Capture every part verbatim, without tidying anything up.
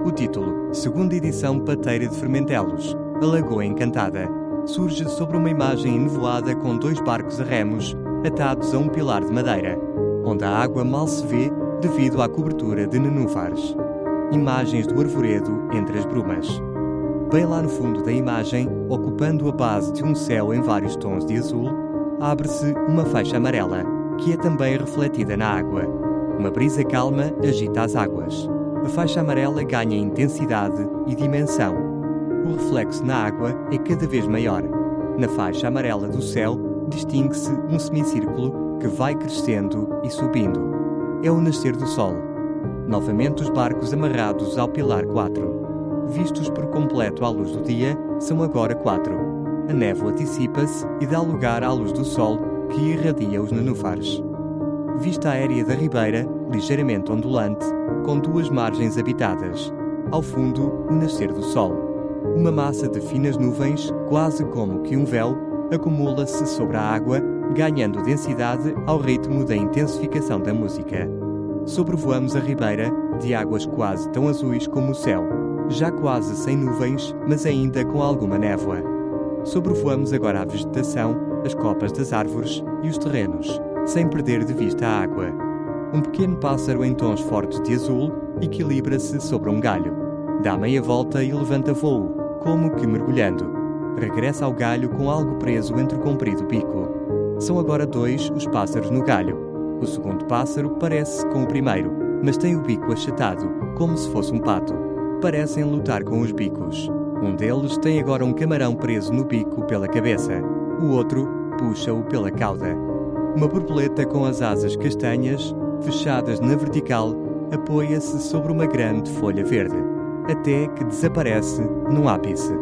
O título, segunda edição Pateira de Fermentelos, a Lagoa Encantada, surge sobre uma imagem enevoada com dois barcos a remos atados a um pilar de madeira, onde a água mal se vê devido à cobertura de nenúfares. Imagens do arvoredo entre as brumas. Bem lá no fundo da imagem, ocupando a base de um céu em vários tons de azul, abre-se uma faixa amarela, que é também refletida na água. Uma brisa calma agita as águas. A faixa amarela ganha intensidade e dimensão. O reflexo na água é cada vez maior. Na faixa amarela do céu, distingue-se um semicírculo que vai crescendo e subindo. É o nascer do sol. Novamente os barcos amarrados ao pilar quatro. Vistos por completo à luz do dia, são agora quatro. A névoa dissipa-se e dá lugar à luz do sol que irradia os nenúfares. Vista aérea da ribeira, ligeiramente ondulante, com duas margens habitadas. Ao fundo, o nascer do sol. Uma massa de finas nuvens, quase como que um véu, acumula-se sobre a água, ganhando densidade ao ritmo da intensificação da música. Sobrevoamos a ribeira, de águas quase tão azuis como o céu, já quase sem nuvens, mas ainda com alguma névoa. Sobrevoamos agora a vegetação, as copas das árvores e os terrenos, sem perder de vista a água. Um pequeno pássaro em tons fortes de azul equilibra-se sobre um galho. Dá meia volta e levanta voo, como que mergulhando. Regressa ao galho com algo preso entre o comprido bico. São agora dois os pássaros no galho. O segundo pássaro parece com o primeiro, mas tem o bico achatado, como se fosse um pato. Parecem lutar com os bicos. Um deles tem agora um camarão preso no bico pela cabeça. O outro puxa-o pela cauda. Uma borboleta com as asas castanhas, fechadas na vertical, apoia-se sobre uma grande folha verde, até que desaparece num ápice.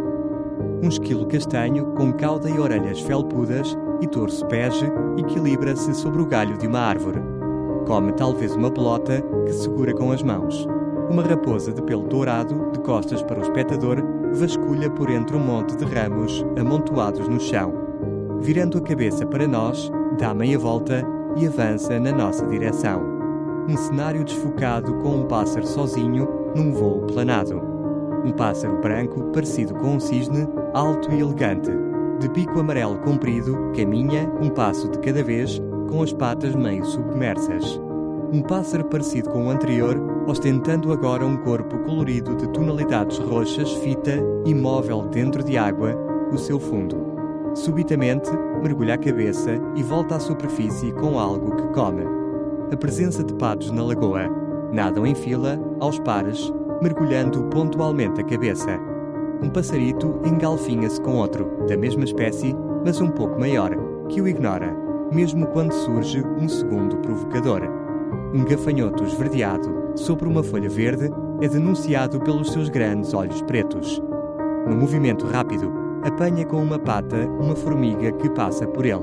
Um esquilo castanho, com cauda e orelhas felpudas e torso bege, equilibra-se sobre o galho de uma árvore. Come talvez uma bolota que segura com as mãos. Uma raposa de pelo dourado, de costas para o espectador, vasculha por entre um monte de ramos amontoados no chão. Virando a cabeça para nós, dá meia volta e avança na nossa direção. Um cenário desfocado com um pássaro sozinho num voo planado. Um pássaro branco parecido com um cisne, alto e elegante. De bico amarelo comprido, caminha, um passo de cada vez, com as patas meio submersas. Um pássaro parecido com o anterior, ostentando agora um corpo colorido de tonalidades roxas, fita, imóvel dentro de água, o seu fundo. Subitamente, mergulha a cabeça e volta à superfície com algo que come. A presença de patos na lagoa. Nadam em fila, aos pares, mergulhando pontualmente a cabeça. Um passarito engalfinha-se com outro, da mesma espécie, mas um pouco maior, que o ignora, mesmo quando surge um segundo provocador. Um gafanhoto esverdeado, sobre uma folha verde, é denunciado pelos seus grandes olhos pretos. No movimento rápido, apanha com uma pata uma formiga que passa por ele.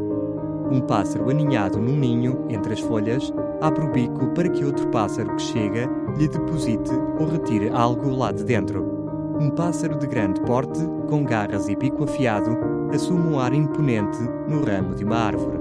Um pássaro aninhado num ninho, entre as folhas, abre o bico para que outro pássaro que chega lhe deposite ou retire algo lá de dentro. Um pássaro de grande porte, com garras e bico afiado, assume um ar imponente no ramo de uma árvore.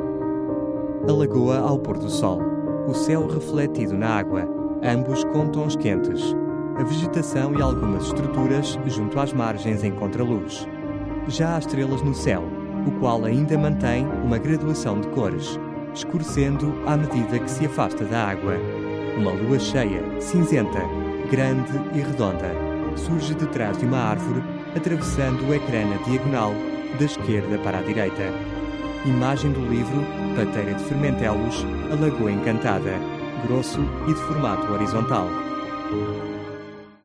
A lagoa ao pôr do sol. O céu refletido na água, ambos com tons quentes. A vegetação e algumas estruturas junto às margens em contraluz. Já há estrelas no céu, o qual ainda mantém uma graduação de cores, escurecendo à medida que se afasta da água. Uma lua cheia, cinzenta, grande e redonda, surge de trás de uma árvore, atravessando o ecrã na diagonal, da esquerda para a direita. Imagem do livro Pateira de Fermentelos, a Lagoa Encantada, grosso e de formato horizontal.